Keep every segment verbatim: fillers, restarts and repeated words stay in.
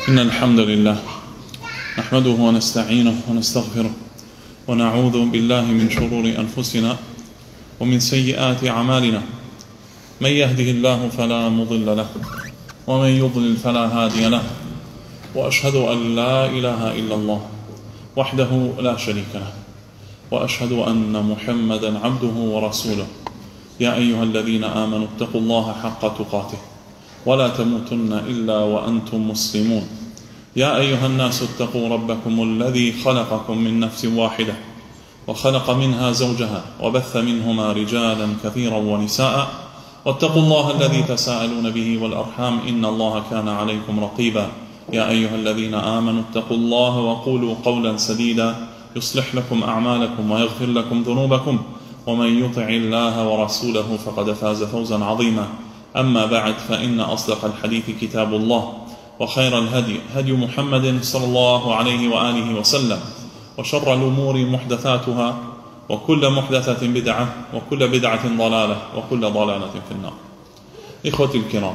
إن الحمد لله نحمده ونستعينه ونستغفره ونعوذ بالله من شرور أنفسنا ومن سيئات أعمالنا. من يهده الله فلا مضل له ومن يضلل فلا هادي له، وأشهد أن لا إله إلا الله وحده لا شريك له، وأشهد أن محمدا عبده ورسوله. يا أيها الذين آمنوا اتقوا الله حق تقاته ولا تموتن إلا وأنتم مسلمون. يا أيها الناس اتقوا ربكم الذي خلقكم من نفس واحدة وخلق منها زوجها وبث منهما رجالا كثيرا ونساء، واتقوا الله الذي تساءلون به والأرحام إن الله كان عليكم رقيبا. يا أيها الذين آمنوا اتقوا الله وقولوا قولا سديدا يصلح لكم أعمالكم ويغفر لكم ذنوبكم، ومن يطع الله ورسوله فقد فاز فوزا عظيما. أما بعد، فإن أصدق الحديث كتاب الله، وخير الهدي هدي محمد صلى الله عليه وآله وسلم، وشر الأمور محدثاتها، وكل محدثة بدعة، وكل بدعة ضلالة، وكل ضلالة في النار. إخوتي الكرام،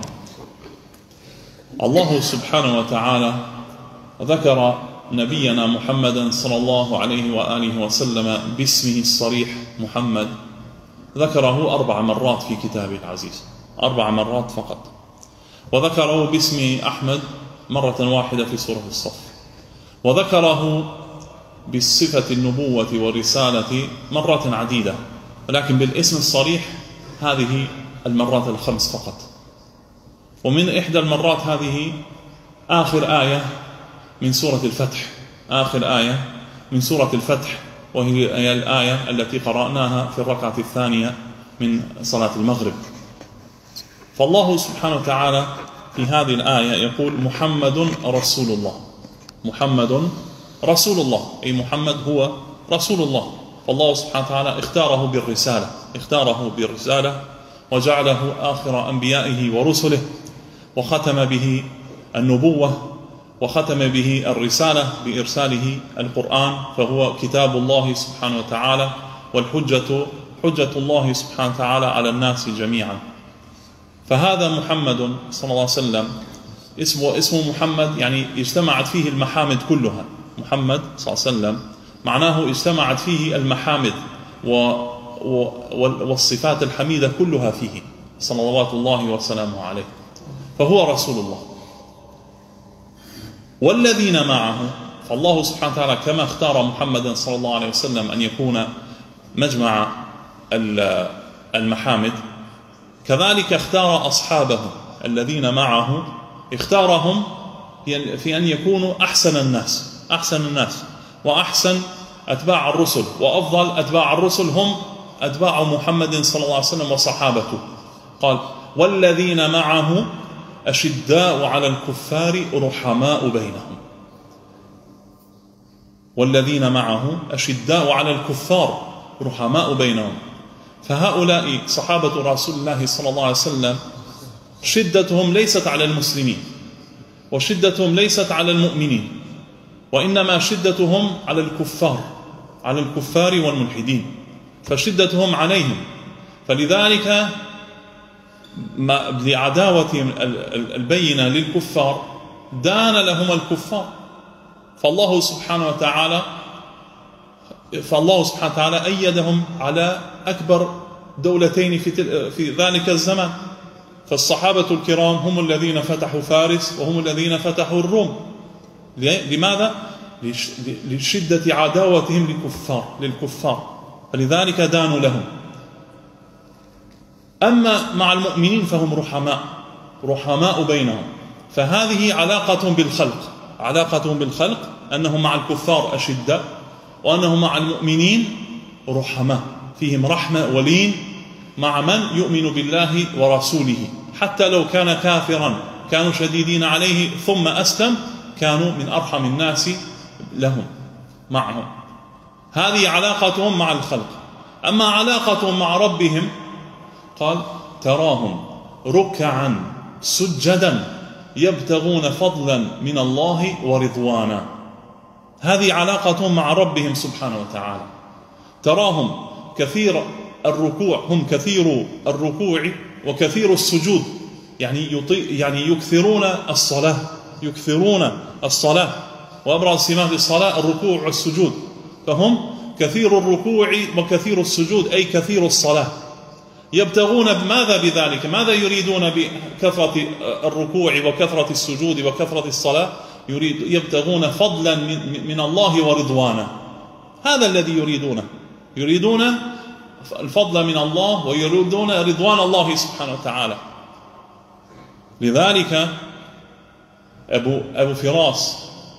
الله سبحانه وتعالى ذكر نبينا محمدا صلى الله عليه وآله وسلم باسمه الصريح محمد، ذكره أربع مرات في كتابه العزيز، أربع مرات فقط. وذكره باسمه أحمد مرة واحدة في سورة الصف، وذكره بالصفة النبوة والرسالة مرات عديدة، ولكن بالاسم الصريح هذه المرات الخمس فقط. ومن إحدى المرات هذه آخر آية من سورة الفتح، آخر آية من سورة الفتح، وهي الآية التي قرأناها في الركعة الثانية من صلاة المغرب. فالله سبحانه وتعالى في هذه الآية يقول محمد رسول الله، محمد رسول الله، أي محمد هو رسول الله. فالله سبحانه وتعالى اختاره بالرسالة، اختاره بالرسالة وجعله آخر أنبيائه ورسله، وختم به النبوة، وختم به الرسالة بإرساله القرآن، فهو كتاب الله سبحانه وتعالى، والحجة حجة الله سبحانه وتعالى على الناس جميعا. فهذا محمد صلى الله عليه وسلم اسمه اسمه محمد، يعني اجتمعت فيه المحامد كلها. محمد صلى الله عليه وسلم معناه اجتمعت فيه المحامد والصفات الحميدة كلها فيه صلوات الله وسلامه عليه، فهو رسول الله. والذين معه، فالله سبحانه وتعالى كما اختار محمدا صلى الله عليه وسلم أن يكون مجمع المحامد، كذلك اختار أصحابه الذين معه، اختارهم في أن يكونوا أحسن الناس، أحسن الناس وأحسن أتباع الرسل، وأفضل أتباع الرسل هم أتباع محمد صلى الله عليه وسلم وصحابته. قال والذين معه أشداء على الكفار رحماء بينهم، والذين معه أشداء على الكفار رحماء بينهم. فهؤلاء صحابة رسول الله صلى الله عليه وسلم شدتهم ليست على المسلمين، وشدتهم ليست على المؤمنين، وإنما شدتهم على الكفار، على الكفار والملحدين، فشدتهم عليهم. فلذلك لعداوتهم البينة للكفار دان لهم الكفار. فالله سبحانه وتعالى فالله سبحانه وتعالى أيدهم على أكبر دولتين في في ذلك الزمان. فالصحابة الكرام هم الذين فتحوا فارس، وهم الذين فتحوا الروم. لماذا؟ لشدة عداوتهم للكفار للكفار فلذلك دانوا لهم. أما مع المؤمنين فهم رحماء، رحماء بينهم. فهذه علاقتهم بالخلق، علاقتهم بالخلق أنهم مع الكفار أشداء، وأنهم مع المؤمنين رحماء، فيهم رحمة ولين مع من يؤمن بالله ورسوله. حتى لو كان كافرا كانوا شديدين عليه، ثم أسلم كانوا من أرحم الناس لهم معهم. هذه علاقتهم مع الخلق. أما علاقتهم مع ربهم قال تراهم ركعا سجدا يبتغون فضلا من الله ورضوانا. هذه علاقتهم مع ربهم سبحانه وتعالى. تراهم كثير الركوع، هم كثير الركوع وكثير السجود، يعني يعني يكثرون الصلاة، يكثرون الصلاة، وأبرز سمات الصلاة الركوع والسجود، فهم كثير الركوع وكثير السجود، أي كثير الصلاة. يبتغون بماذا بذلك؟ ماذا يريدون بكثرة الركوع وكثرة السجود وكثرة الصلاة؟ يريد يبتغون فضلا من, من الله ورضوانا، هذا الذي يريدونه، يريدون الفضل من الله ويريدون رضوان الله سبحانه وتعالى. لذلك أبو, أبو فراس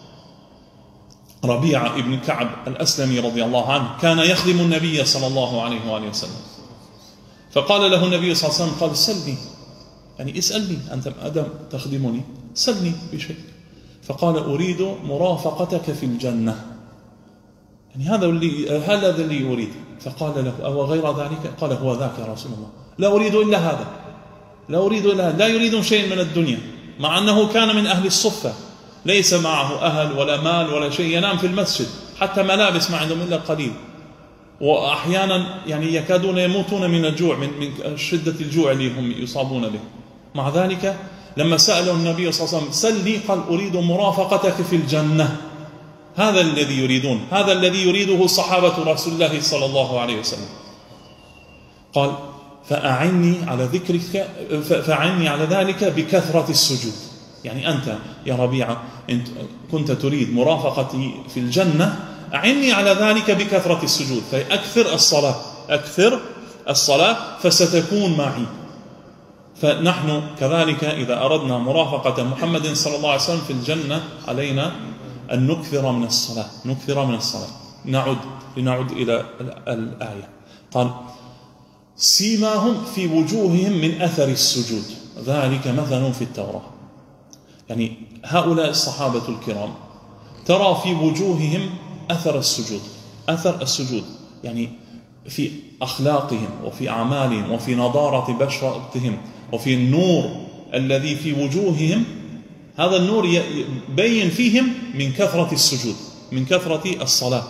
ربيعة ابن كعب الأسلمي رضي الله عنه كان يخدم النبي صلى الله عليه وآله وسلم، فقال له النبي صلى الله عليه وسلم قال سلني، يعني اسألني أنت أدم تخدمني، سلني بشيء. فقال أريد مرافقتك في الجنة، يعني هذا اللي هذا الذي يريد. فقال له أو غير ذلك؟ قال هو ذاك يا رسول الله، لا أريد إلا هذا، لا أريد إلا هذا. لا يريد شيء من الدنيا، مع أنه كان من أهل الصفة، ليس معه أهل ولا مال ولا شيء، ينام في المسجد، حتى ملابس ما عندهم إلا قليل، وأحيانا يعني يكادون يموتون من الجوع، من من شدة الجوع اللي هم يصابون به. مع ذلك لما سأله النبي صلى الله عليه وسلم سلني، قال أريد مرافقتك في الجنة. هذا الذي يريدون، هذا الذي يريده صحابة رسول الله صلى الله عليه وسلم. قال فأعني على ذكرك، فأعني على ذلك بكثرة السجود. يعني أنت يا ربيعة أنت كنت تريد مرافقتي في الجنة، أعني على ذلك بكثرة السجود، فأكثر الصلاة، أكثر الصلاة فستكون معي. فنحن كذلك إذا أردنا مرافقة محمد صلى الله عليه وسلم في الجنة علينا أن نكثر من الصلاة، نكثر من الصلاة. نعود لنعود إلى الآية. قال سيماهم في وجوههم من أثر السجود ذلك مثل في التوراة. يعني هؤلاء الصحابة الكرام ترى في وجوههم أثر السجود، أثر السجود يعني في أخلاقهم وفي أعمالهم وفي نضارة بشرتهم وفي النور الذي في وجوههم. هذا النور يبين فيهم من كثرة السجود، من كثرة الصلاة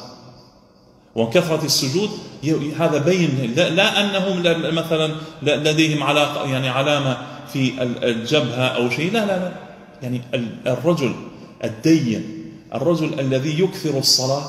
وكثرة السجود. هذا بين، لا أنهم مثلا لديهم علاقة يعني علامة في الجبهة أو شيء، لا لا لا، يعني الرجل الدين، الرجل الذي يكثر الصلاة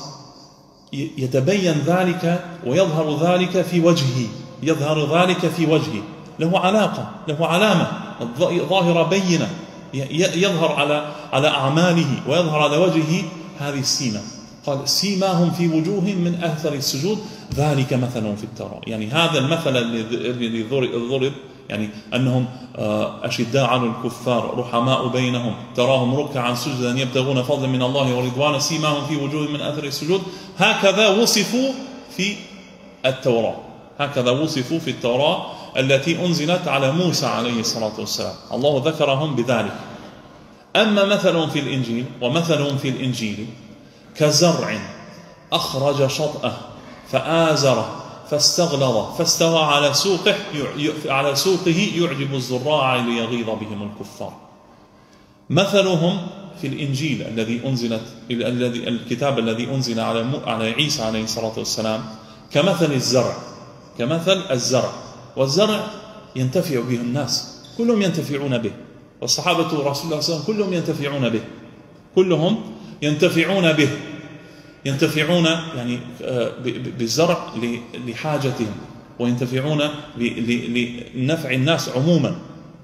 يتبين ذلك ويظهر ذلك في وجهه، يظهر ذلك في وجهه، له علاقة، له علامة ظاهرة بينة، يظهر على على أعماله ويظهر على وجهه هذه السيمة. قال سيماهم في وجوههم من أثر السجود ذلك مثلهم في التوراة. يعني هذا المثل الذي ضرب، يعني أنهم أشداء على الكفار رحماء بينهم تراهم ركعا سجدا يبتغون فضلا من الله ورضوانا سيماهم في وجوههم من أثر السجود، هكذا وصفوا في التوراة، هكذا وصفوا في التوراة التي أنزلت على موسى عليه الصلاة والسلام، الله ذكرهم بذلك. أما مثلهم في الإنجيل، ومثلهم في الإنجيل كزرع أخرج شطأه فآزره فاستغلظ فاستوى على سوقه على سوقه يعجب الزراع ليغيظ بهم الكفار. مثلهم في الإنجيل الذي أنزلت الذي الكتاب الذي أنزل على على عيسى عليه الصلاة والسلام كمثل الزرع، كمثل الزرع، والزرع ينتفع به الناس، كلهم ينتفعون به، والصحابة رسول الله صلى الله عليه وسلم كلهم ينتفعون به، كلهم ينتفعون به، ينتفعون يعني بالزرع لحاجتهم، وينتفعون لنفع الناس عموما.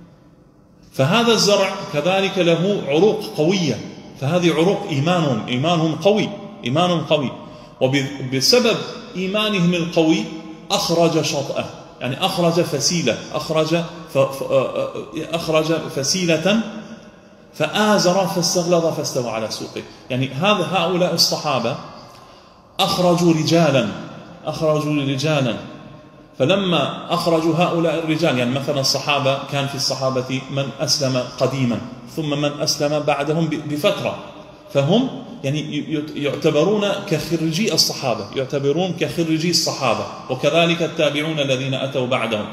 فهذا الزرع كذلك له عروق قوية، فهذه عروق إيمانهم، إيمانهم قوي، إيمانهم قوي، وبسبب إيمانهم القوي أخرج شطأه، يعني أخرج فسيلة، أخرج أخرج فسيلة فآزر فاستغلظ فاستوى على سوقه. يعني هذا هؤلاء الصحابة أخرجوا رجالا، أخرجوا رجالا فلما أخرجوا هؤلاء الرجال، يعني مثلا الصحابة كان في الصحابة من أسلم قديما ثم من أسلم بعدهم بفترة، فهم يعني يعتبرون كخريجي الصحابة، يعتبرون كخريجي الصحابة، وكذلك التابعون الذين أتوا بعدهم.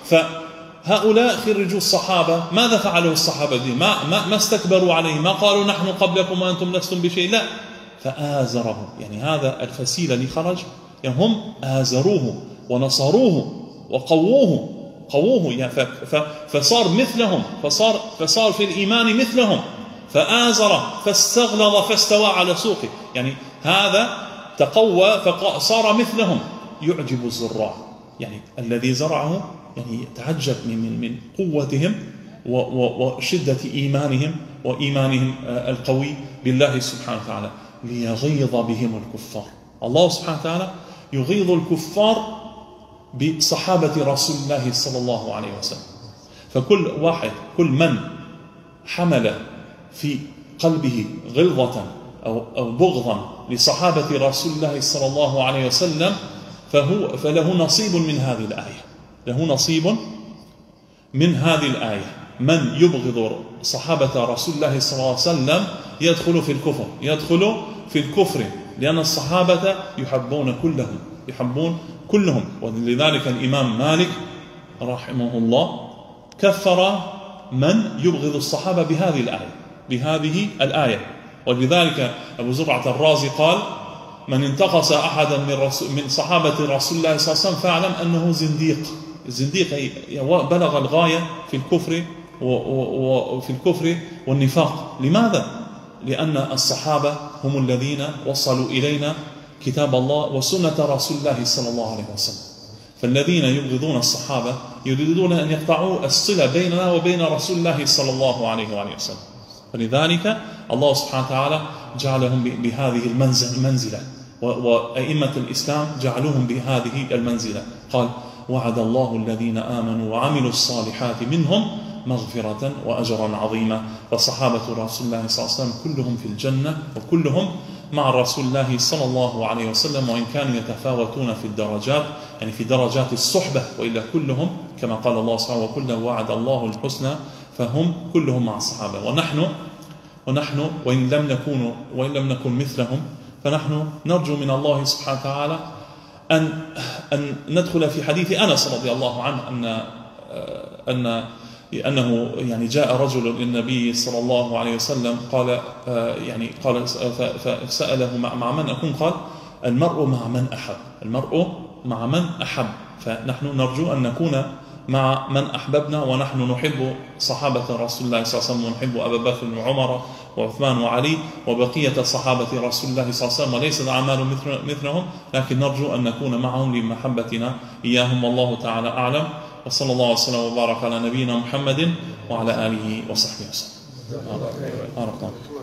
فهؤلاء خريجوا الصحابة، ماذا فعلوا الصحابة دي؟ ما, ما, ما استكبروا عليه، ما قالوا نحن قبلكم وأنتم لستم بشيء، لا، فآزره، يعني هذا الفسيل اللي خرج يعني هم آزروه ونصروه وقووه، قووه يعني فصار مثلهم، فصار, فصار في الإيمان مثلهم، فآزر فاستغلظ فاستوى على سوقه، يعني هذا تقوى فصار مثلهم يعجب الزراع، يعني الذي زرعه يعني يتعجب من من قوتهم وشدة إيمانهم وإيمانهم القوي بالله سبحانه وتعالى، ليغيظ بهم الكفار. الله سبحانه وتعالى يغيظ الكفار بصحابة رسول الله صلى الله عليه وسلم. فكل واحد، كل من حمل في قلبه غلظة أو أو بغضا لصحابة رسول الله صلى الله عليه وسلم فهو فله نصيب من هذه الآية، له نصيب من هذه الآية. من يبغض صحابة رسول الله صلى الله عليه وسلم يدخل في الكفر، يدخل في الكفر، لأن الصحابة يحبون كلهم، يحبون كلهم. ولذلك الإمام مالك رحمه الله كفر من يبغض الصحابة بهذه الآية، بهذه الآية. ولذلك أبو زرعة الرازي قال: من انتقص أحدا من, من صحابة رسول الله صلى الله عليه وسلم فاعلم أنه زنديق. الزنديق بلغ الغاية في الكفر وفي الكفر والنفاق. لماذا؟ لأن الصحابة هم الذين وصلوا إلينا كتاب الله وسنة رسول الله صلى الله عليه وسلم. فالذين يبغضون الصحابة يريدون أن يقطعوا الصلة بيننا وبين رسول الله صلى الله عليه وآله وسلم. فلذلك الله سبحانه وتعالى جعلهم بهذه المنزلة، وأئمة الإسلام جعلوهم بهذه المنزلة. قال: وعد الله الذين آمنوا وعملوا الصالحات منهم مغفرة وأجرا عظيما. فصحابة رسول الله صلى الله عليه وسلم كلهم في الجنة، وكلهم مع رسول الله صلى الله عليه وسلم، وإن كانوا يتفاوتون في الدرجات، يعني في درجات الصحبة، وإلا كلهم كما قال الله سبحانه: وكلا وعد الله الحسنى، فهم كلهم مع الصحابة. ونحن ونحن وإن لم نكون وإن لم نكن مثلهم، فنحن نرجو من الله سبحانه وتعالى أن أن ندخل في حديث أنس رضي الله عنه أن أن أنه يعني جاء رجل للنبي صلى الله عليه وسلم قال يعني قال فسأله مع من أكون؟ قال: المرء مع من أحب، المرء مع من أحب. فنحن نرجو أن نكون مع من أحببنا، ونحن نحب صحابة رسول الله صلى الله عليه وسلم، ونحب أبا بكر وعمر وعثمان وعلي وبقية صحابة رسول الله صلى الله عليه وسلم، وليس الأعمال مثلهم، لكن نرجو أن نكون معهم لمحبتنا إياهم. والله تعالى أعلم، وصلى الله وسلم وبارك على نبينا محمد وعلى آله وصحبه وسلم.